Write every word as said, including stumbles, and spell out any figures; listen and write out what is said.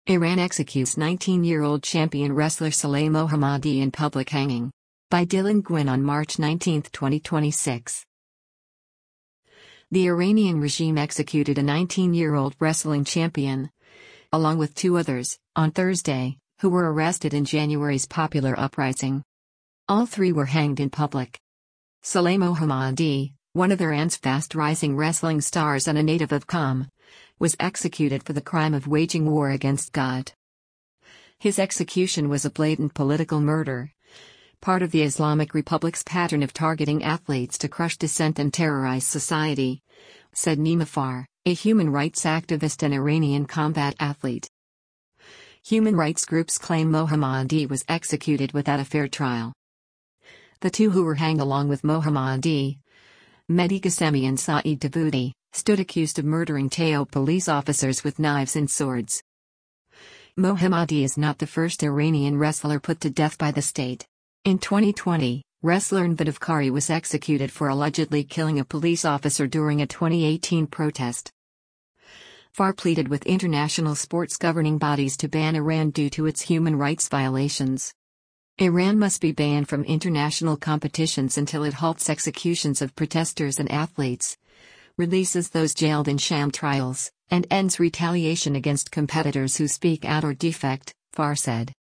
Iran executes nineteen-year-old champion wrestler Saleh Mohammadi in public hanging. By Dylan Gwynn on March nineteenth, twenty twenty-six. The Iranian regime executed a nineteen-year-old wrestling champion, along with two others, on Thursday, who were arrested in January's popular uprising. All three were hanged in public. Saleh Mohammadi, one of Iran's fast-rising wrestling stars and a native of Qom, was executed for the crime of waging war against God. His execution was a blatant political murder, part of the Islamic Republic's pattern of targeting athletes to crush dissent and terrorize society, said Nimafar, a human rights activist and Iranian combat athlete. Human rights groups claim Mohammadi was executed without a fair trial. The two who were hanged along with Mohammadi, Mehdi Ghasemi and Saeed Dawoodi, stood accused of murdering Teo police officers with knives and swords. Mohammadi is not the first Iranian wrestler put to death by the state. In twenty twenty, wrestler Navad Afkari was executed for allegedly killing a police officer during a twenty eighteen protest. Far pleaded with international sports governing bodies to ban Iran due to its human rights violations. Iran must be banned from international competitions until it halts executions of protesters and athletes, releases those jailed in sham trials, and ends retaliation against competitors who speak out or defect, Far said.